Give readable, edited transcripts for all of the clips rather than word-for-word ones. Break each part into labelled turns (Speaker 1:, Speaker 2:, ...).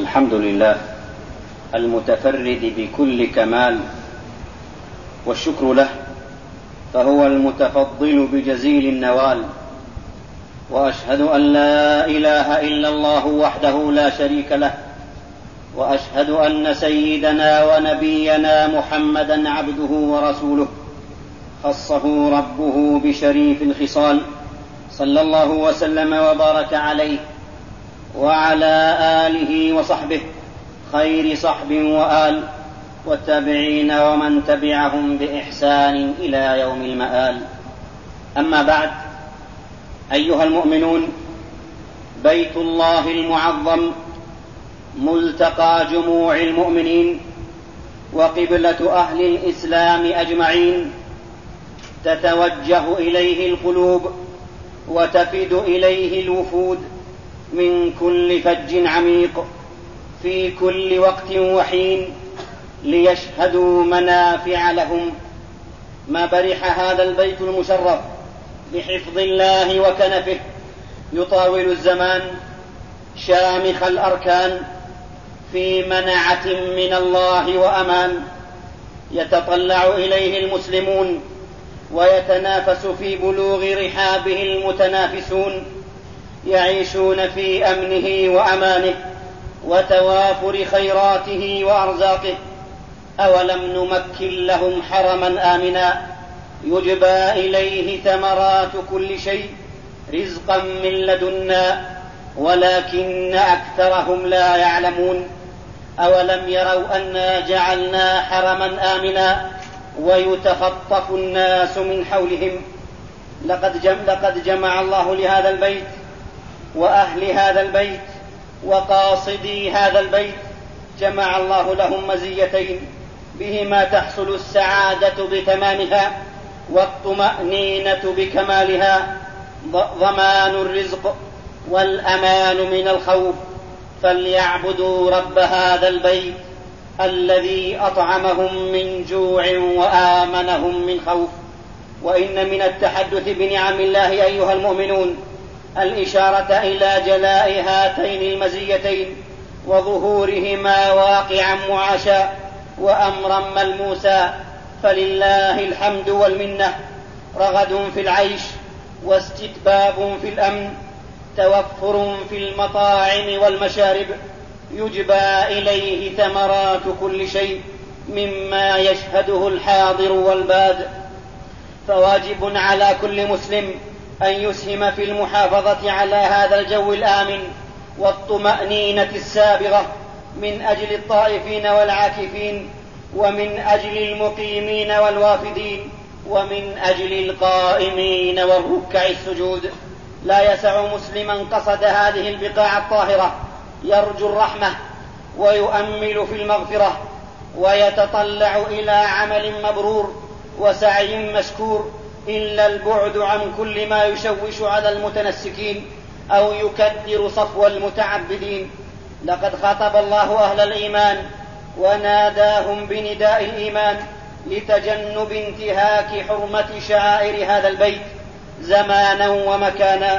Speaker 1: الحمد لله المتفرد بكل كمال، والشكر له، فهو المتفضل بجزيل النوال. وأشهد أن لا إله إلا الله وحده لا شريك له، وأشهد أن سيدنا ونبينا محمدا عبده ورسوله، خصه ربه بشريف الخصال، صلى الله وسلم وبارك عليه وعلى آله وصحبه خير صحب وآل، والتابعين ومن تبعهم بإحسان إلى يوم المآل. أما بعد، أيها المؤمنون، بيت الله المعظم ملتقى جموع المؤمنين وقبلة أهل الإسلام أجمعين، تتوجه إليه القلوب وتفد إليه الوفود من كل فج عميق في كل وقت وحين ليشهدوا منافع لهم. ما برح هذا البيت المشرف بحفظ الله وكنفه، يطاول الزمان شامخ الأركان في منعة من الله وأمان، يتطلع إليه المسلمون ويتنافس في بلوغ رحابه المتنافسون، يعيشون في أمنه وأمانه وتوافر خيراته وأرزاقه. أولم نمكن لهم حرما آمنا يجبى إليه ثمرات كل شيء رزقا من لدنا ولكن أكثرهم لا يعلمون. أولم يروا أنا جعلنا حرما آمنا ويتخطف الناس من حولهم. لقد جمع الله لهذا البيت وأهل هذا البيت وقاصدي هذا البيت، جمع الله لهم مزيتين بهما تحصل السعادة بتمامها والطمأنينة بكمالها: ضمان الرزق والأمان من الخوف. فليعبدوا رب هذا البيت الذي أطعمهم من جوع وآمنهم من خوف. وإن من التحدث بنعم الله أيها المؤمنون الإشارة إلى جلاء هاتين المزيتين وظهورهما واقعا معاشا وأمرا ملموسا. فلله الحمد والمنة: رغد في العيش، واستتباب في الأمن، توفر في المطاعم والمشارب، يجبى إليه ثمرات كل شيء مما يشهده الحاضر والباد. فواجب على كل مسلم أن يسهم في المحافظة على هذا الجو الآمن والطمأنينة السابغة من أجل الطائفين والعاكفين، ومن أجل المقيمين والوافدين، ومن أجل القائمين والركع السجود. لا يسع مسلما قصد هذه البقاع الطاهرة يرجو الرحمة ويؤمل في المغفرة ويتطلع إلى عمل مبرور وسعي مشكور إلا البعد عن كل ما يشوش على المتنسكين أو يكدر صفو المتعبدين. لقد خاطب الله أهل الإيمان وناداهم بنداء الإيمان لتجنب انتهاك حرمة شعائر هذا البيت زمانا ومكانا: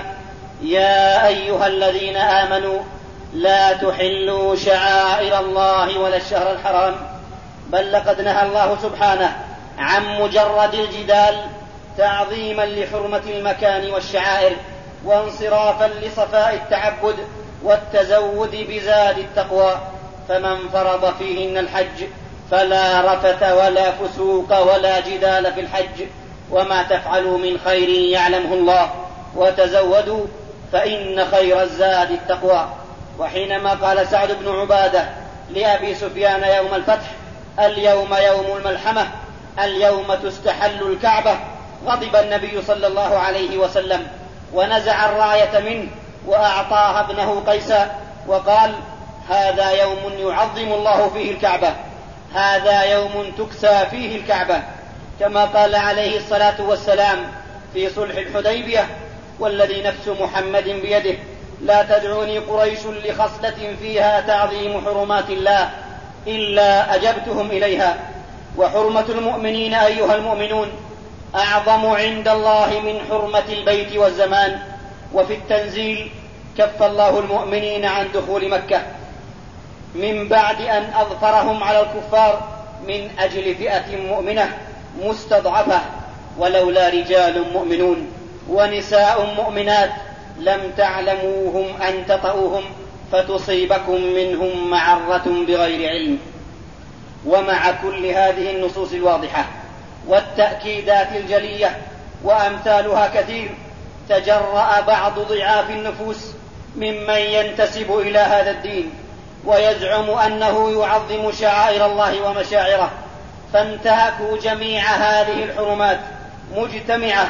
Speaker 1: يا أيها الذين آمنوا لا تحلوا شعائر الله ولا الشهر الحرام. بل لقد نهى الله سبحانه عن مجرد الجدال تعظيما لحرمة المكان والشعائر وانصرافا لصفاء التعبد والتزود بزاد التقوى. فمن فرض فيهن الحج فلا رفث ولا فسوق ولا جدال في الحج، وما تفعلوا من خير يعلمه الله، وتزودوا فإن خير الزاد التقوى. وحينما قال سعد بن عبادة لأبي سفيان يوم الفتح: اليوم يوم الملحمة، اليوم تستحل الكعبة، غضب النبي صلى الله عليه وسلم ونزع الراية منه وأعطاها ابنه قيسا وقال: هذا يوم يعظم الله فيه الكعبة، هذا يوم تكسى فيه الكعبة. كما قال عليه الصلاة والسلام في صلح الحديبية: والذي نفس محمد بيده لا تدعوني قريش لخصلة فيها تعظيم حرمات الله إلا أجبتهم إليها. وحرمة المؤمنين أيها المؤمنون أعظم عند الله من حرمة البيت والزمان. وفي التنزيل كف الله المؤمنين عن دخول مكة. من بعد أن أظفرهم على الكفار من أجل فئة مؤمنة مستضعفة، ولولا رجال مؤمنون ونساء مؤمنات لم تعلموهم أن تطؤوهم فتصيبكم منهم معرة بغير علم. ومع كل هذه النصوص الواضحة والتأكيدات الجلية وأمثالها كثير، تجرأ بعض ضعاف النفوس ممن ينتسب إلى هذا الدين ويزعم أنه يعظم شعائر الله ومشاعره، فانتهكوا جميع هذه الحرمات مجتمعة،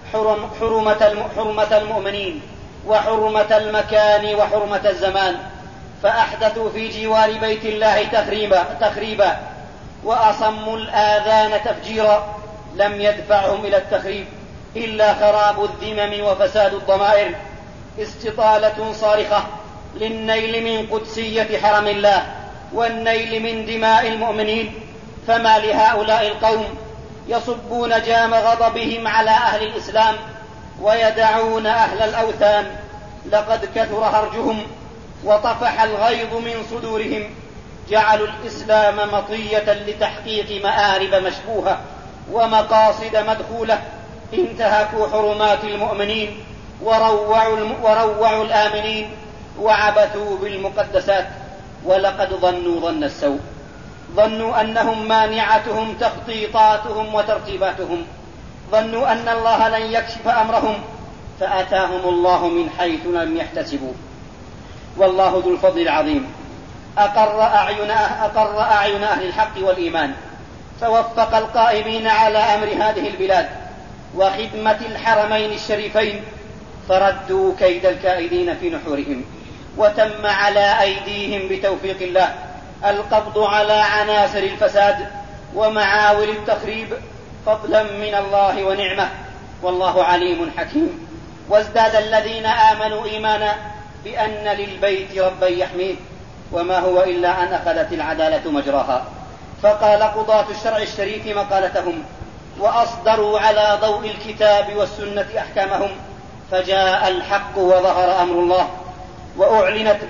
Speaker 1: حرمة المؤمنين وحرمة المكان وحرمة الزمان، فأحدثوا في جوار بيت الله تخريبا وأصموا الآذان تفجيرا. لم يدفعهم إلى التخريب إلا خراب الذمم وفساد الضمائر، استطالة صارخة للنيل من قدسية حرم الله والنيل من دماء المؤمنين. فما لهؤلاء القوم يصبون جام غضبهم على أهل الإسلام ويدعون أهل الأوثان؟ لقد كثر هرجهم وطفح الغيظ من صدورهم، جعلوا الإسلام مطية لتحقيق مآرب مشبوهة ومقاصد مدخولة، انتهكوا حرمات المؤمنين وروعوا الآمنين وعبثوا بالمقدسات. ولقد ظنوا ظن السوء، ظنوا أنهم مانعتهم تخطيطاتهم وترتيباتهم، ظنوا أن الله لن يكشف أمرهم فأتاهم الله من حيث لم يحتسبوا. والله ذو الفضل العظيم أقر أعين أهل الحق والإيمان، فوفق القائمين على أمر هذه البلاد وخدمة الحرمين الشريفين، فردوا كيد الكائدين في نحورهم، وتم على أيديهم بتوفيق الله القبض على عناصر الفساد ومعاول التخريب، فضلا من الله ونعمه، والله عليم حكيم. وازداد الذين آمنوا إيمانا بأن للبيت ربا يحميه، وما هو إلا أن أخذت العدالة مجراها، فقال قضاة الشرع الشريف مقالتهم، وأصدروا على ضوء الكتاب والسنة أحكامهم، فجاء الحق وظهر أمر الله، وأعلنت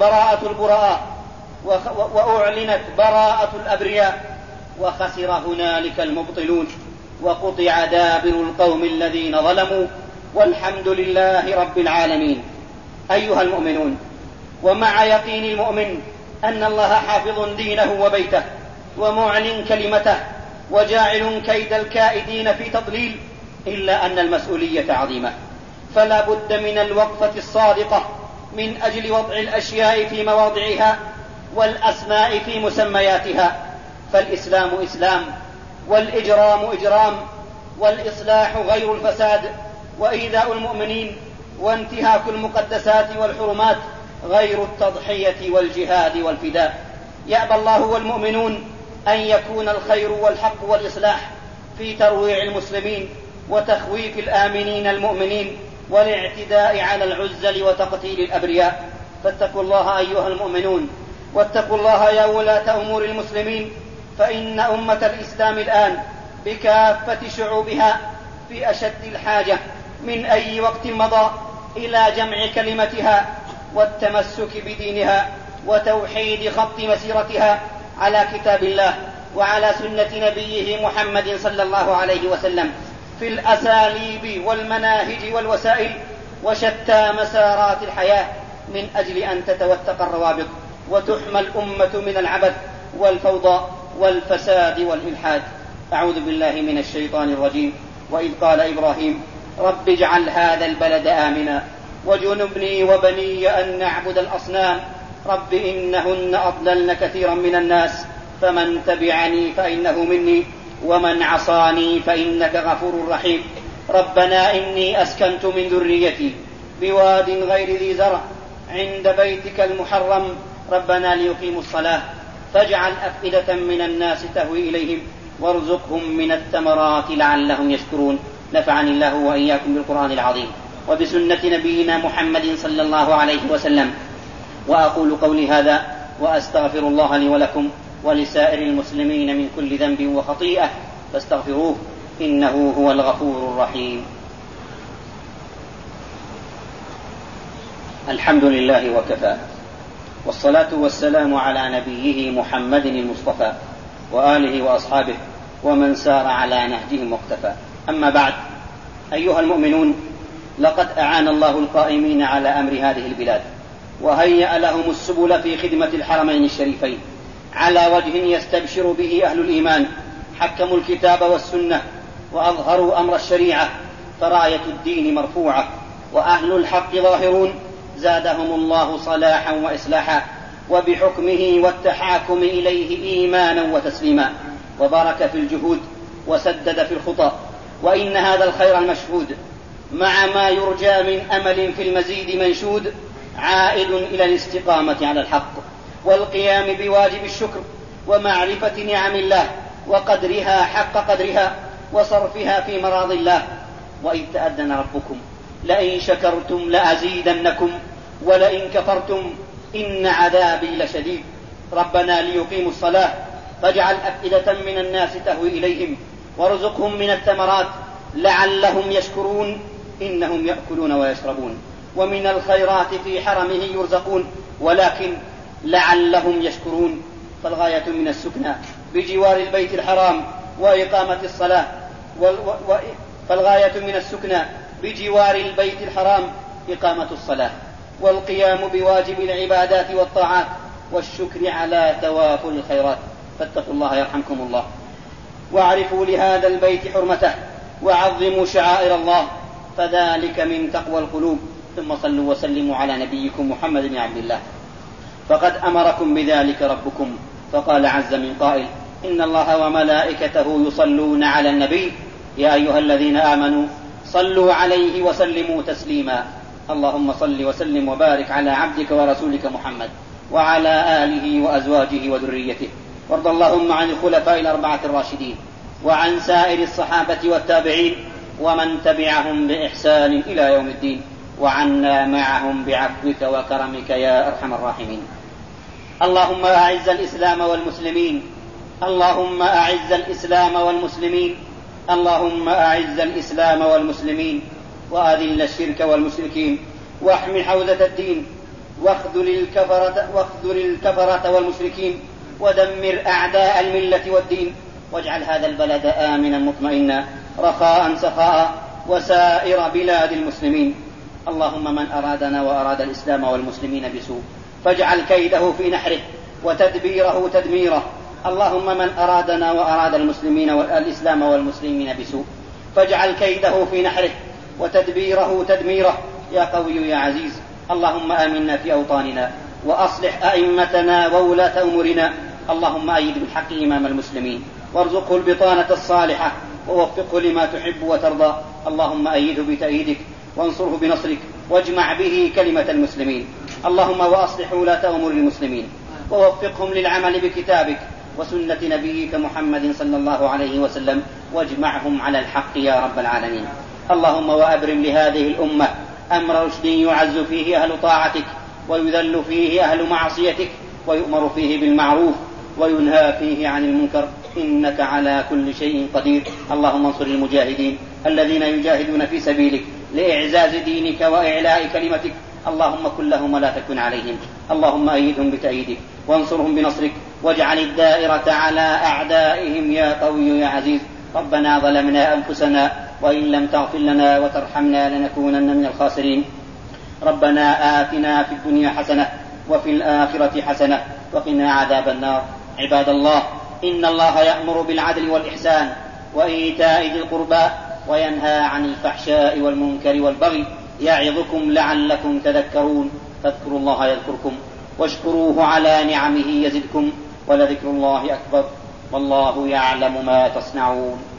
Speaker 1: براءة الأبرياء، وخسر هنالك المبطلون، وقطع دابر القوم الذين ظلموا، والحمد لله رب العالمين. أيها المؤمنون، ومع يقين المؤمن أن الله حافظ دينه وبيته ومعلن كلمته وجاعل كيد الكائدين في تضليل، إلا أن المسؤولية عظيمة، فلا بد من الوقفة الصادقة من أجل وضع الأشياء في مواضعها والأسماء في مسمياتها. فالإسلام إسلام، والإجرام إجرام، والإصلاح غير الفساد، وإيذاء المؤمنين وانتهاك المقدسات والحرمات غير التضحية والجهاد والفداء. يأبى الله والمؤمنون أن يكون الخير والحق والإصلاح في ترويع المسلمين وتخويف الآمنين المؤمنين والاعتداء على العزل وتقتيل الأبرياء. فاتقوا الله أيها المؤمنون، واتقوا الله يا ولاة أمور المسلمين، فإن أمة الإسلام الآن بكافة شعوبها في أشد الحاجة من أي وقت مضى إلى جمع كلمتها والتمسك بدينها وتوحيد خط مسيرتها على كتاب الله وعلى سنة نبيه محمد صلى الله عليه وسلم في الأساليب والمناهج والوسائل وشتى مسارات الحياة، من أجل أن تتوثق الروابط وتحمى الأمة من العبث والفوضى والفساد والإلحاد. أعوذ بالله من الشيطان الرجيم. وإذ قال إبراهيم رب اجعل هذا البلد آمنا وجنبني وبني أن نعبد الأصنام رب إنهن أضللن كثيرا من الناس فمن تبعني فإنه مني ومن عصاني فإنك غفور رحيم. ربنا إني أسكنت من ذريتي بواد غير ذي زرع عند بيتك المحرم ربنا ليقيموا الصلاة فاجعل أفئدة من الناس تهوي إليهم وارزقهم من الثمرات لعلهم يشكرون. نفعني الله وإياكم بالقرآن العظيم وبسنة نبينا محمد صلى الله عليه وسلم. وأقول قولي هذا وأستغفر الله لي ولكم ولسائر المسلمين من كل ذنب وخطيئة فاستغفروه إنه هو الغفور الرحيم. الحمد لله وكفى، والصلاة والسلام على نبيه محمد المصطفى وآله وأصحابه ومن سار على نهجهم واقتفى. أما بعد، أيها المؤمنون، لقد أعان الله القائمين على أمر هذه البلاد وهيأ لهم السبل في خدمة الحرمين الشريفين على وجه يستبشر به أهل الإيمان. حكموا الكتاب والسنة وأظهروا أمر الشريعة، فراية الدين مرفوعة وأهل الحق ظاهرون، زادهم الله صلاحا وإصلاحا، وبحكمه والتحاكم إليه إيمانا وتسليما، وبارك في الجهود وسدد في الخطى. وإن هذا الخير المشهود مع ما يرجى من أمل في المزيد منشود عائد إلى الاستقامة على الحق والقيام بواجب الشكر ومعرفة نعم الله وقدرها حق قدرها وصرفها في مراضي الله. وإذ تأذن ربكم لئن شكرتم لأزيدنكم ولئن كفرتم إن عذابي لشديد. ربنا ليقيموا الصلاة فاجعل أفئدة من الناس تهوي إليهم وارزقهم من الثمرات لعلهم يشكرون إنهم يأكلون ويشربون ومن الخيرات في حرمه يرزقون ولكن لعلهم يشكرون. فالغاية من السكنى بجوار البيت الحرام وإقامة الصلاة فالغاية من السكنى بجوار البيت الحرام إقامة الصلاة والقيام بواجب العبادات والطاعات والشكر على توافر الخيرات. فاتقوا الله يرحمكم الله، واعرفوا لهذا البيت حرمته، وعظموا شعائر الله، فذلك من تقوى القلوب. ثم صلوا وسلموا على نبيكم محمد بن عبد الله، فقد أمركم بذلك ربكم، فقال عز من قائل: إن الله وملائكته يصلون على النبي يا أيها الذين آمنوا صلوا عليه وسلموا تسليما. اللهم صل وسلم وبارك على عبدك ورسولك محمد وعلى آله وأزواجه وذريته، وارض اللهم عن الخلفاء الأربعة الراشدين وعن سائر الصحابة والتابعين ومن تبعهم بإحسان إلى يوم الدين، وعنا معهم بعفوك وكرمك يا أرحم الراحمين. اللهم أعز الإسلام والمسلمين، اللهم أعز الإسلام والمسلمين، اللهم أعز الإسلام والمسلمين، وأذل الشرك والمشركين، واحم حوزة الدين، واخذل الكفرة والمشركين، ودمر أعداء الملة والدين، واجعل هذا البلد آمنا مطمئنا رخاء سخاء وسائر بلاد المسلمين. اللهم من أرادنا وأراد الإسلام والمسلمين بسوء فاجعل كيده في نحره وتدبيره تدميره. اللهم من أرادنا وأراد المسلمين والإسلام والمسلمين بسوء فاجعل كيده في نحره وتدبيره تدميره يا قوي يا عزيز. اللهم آمنا في أوطاننا وأصلح أئمتنا وولاة أمورنا. اللهم أيد بالحق إمام المسلمين وارزقه البطانة الصالحة ووفقه لما تحب وترضى. اللهم أيده بتأييدك وانصره بنصرك واجمع به كلمة المسلمين. اللهم وأصلح ولاة أمور المسلمين ووفقهم للعمل بكتابك وسنة نبيك محمد صلى الله عليه وسلم، واجمعهم على الحق يا رب العالمين. اللهم وأبرم لهذه الأمة أمر رشد يعز فيه أهل طاعتك ويذل فيه أهل معصيتك، ويؤمر فيه بالمعروف وينهى فيه عن المنكر، إنك على كل شيء قدير. اللهم انصر المجاهدين الذين يجاهدون في سبيلك لإعزاز دينك وإعلاء كلمتك. اللهم كن لهم ولا تكن عليهم. اللهم أيدهم بتأييدك وانصرهم بنصرك واجعل الدائرة على أعدائهم يا قوي يا عزيز. ربنا ظلمنا أنفسنا وإن لم تغفر لنا وترحمنا لنكونن من الخاسرين. ربنا آتنا في الدنيا حسنة وفي الآخرة حسنة وقنا عذاب النار. عباد الله، إن الله يأمر بالعدل والإحسان وإيتاء ذي القربى وينهى عن الفحشاء والمنكر والبغي يعظكم لعلكم تذكرون. فاذكروا الله يذكركم واشكروه على نعمه يزدكم ولذكر الله أكبر والله يعلم ما تصنعون.